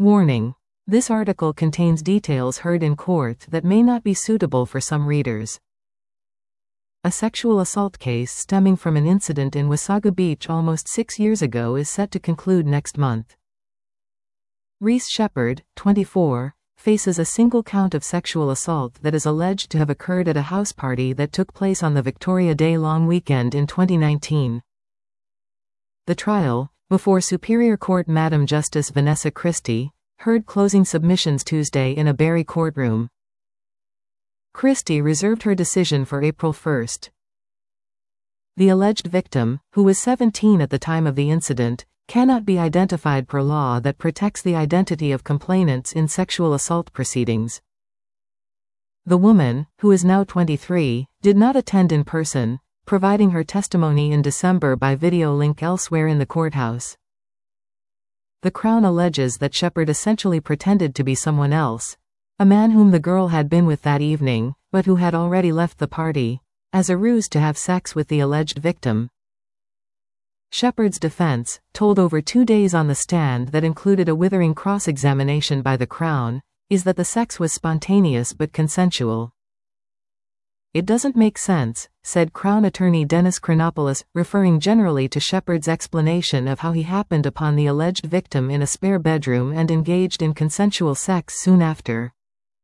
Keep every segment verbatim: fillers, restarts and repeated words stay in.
Warning: this article contains details heard in court that may not be suitable for some readers. A sexual assault case stemming from an incident in Wasaga Beach almost six years ago is set to conclude next month. Reese Shepherd, twenty-four, faces a single count of sexual assault that is alleged to have occurred at a house party that took place on the Victoria Day long weekend in twenty nineteen. The trial, before Superior Court Madam Justice Vanessa Christie, heard closing submissions Tuesday in a Barrie courtroom. Christie reserved her decision for April first. The alleged victim, who was seventeen at the time of the incident, cannot be identified per law that protects the identity of complainants in sexual assault proceedings. The woman, who is now twenty-three, did not attend in person, providing her testimony in December by video link elsewhere in the courthouse. The Crown alleges that Shepherd essentially pretended to be someone else, a man whom the girl had been with that evening, but who had already left the party, as a ruse to have sex with the alleged victim. Shepherd's defense, told over two days on the stand that included a withering cross-examination by the Crown, is that the sex was spontaneous but consensual. "It doesn't make sense," said Crown Attorney Dennis Chronopoulos, referring generally to Shepherd's explanation of how he happened upon the alleged victim in a spare bedroom and engaged in consensual sex soon after.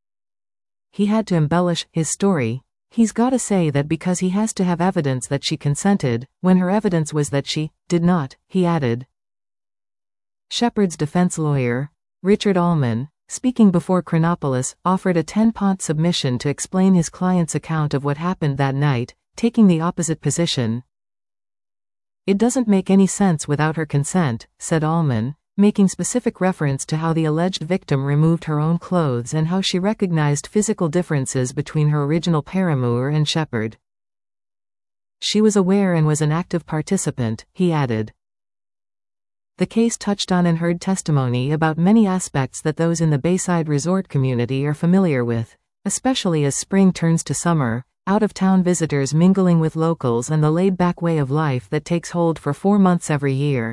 He had to embellish his story. He's gotta say that because he has to have evidence that she consented, when her evidence was that she did not, he added. Shepherd's defense lawyer, Richard Allman, speaking before Chronopoulos, offered a ten-point submission to explain his client's account of what happened that night, taking the opposite position. "It doesn't make any sense without her consent," said Allman, making specific reference to how the alleged victim removed her own clothes and how she recognized physical differences between her original paramour and Shepherd. "She was aware and was an active participant," he added. The case touched on and heard testimony about many aspects that those in the Bayside resort community are familiar with, especially as spring turns to summer, out-of-town visitors mingling with locals and the laid-back way of life that takes hold for four months every year.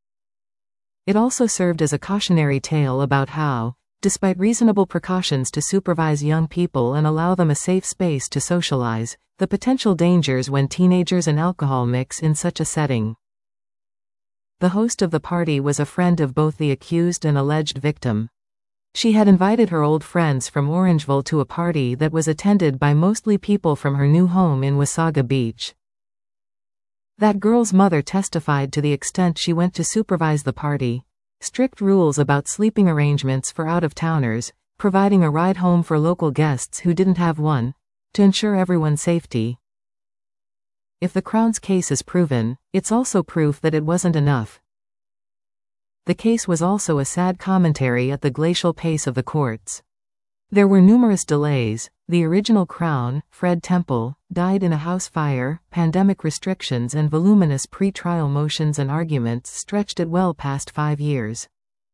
It also served as a cautionary tale about how, despite reasonable precautions to supervise young people and allow them a safe space to socialize, the potential dangers when teenagers and alcohol mix in such a setting. The host of the party was a friend of both the accused and alleged victim. She had invited her old friends from Orangeville to a party that was attended by mostly people from her new home in Wasaga Beach. That girl's mother testified to the extent she went to supervise the party. Strict rules about sleeping arrangements for out-of-towners, providing a ride home for local guests who didn't have one, to ensure everyone's safety. If the Crown's case is proven, it's also proof that it wasn't enough. The case was also a sad commentary at the glacial pace of the courts. There were numerous delays. The original Crown, Fred Temple, died in a house fire. Pandemic restrictions and voluminous pre-trial motions and arguments stretched it well past five years.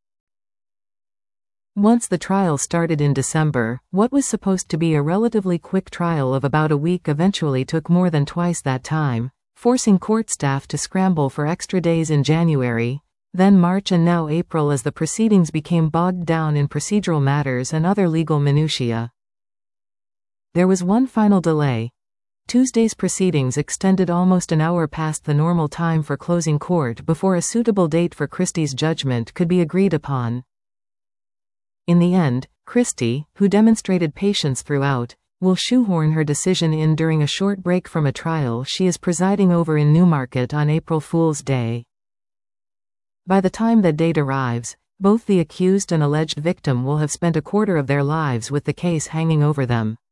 Once the trial started in December, what was supposed to be a relatively quick trial of about a week eventually took more than twice that time, forcing court staff to scramble for extra days in January, then March and now April as the proceedings became bogged down in procedural matters and other legal minutiae. There was one final delay. Tuesday's proceedings extended almost an hour past the normal time for closing court before a suitable date for Christie's judgment could be agreed upon. In the end, Christie, who demonstrated patience throughout, will shoehorn her decision in during a short break from a trial she is presiding over in Newmarket on April Fool's Day. By the time that date arrives, both the accused and alleged victim will have spent a quarter of their lives with the case hanging over them.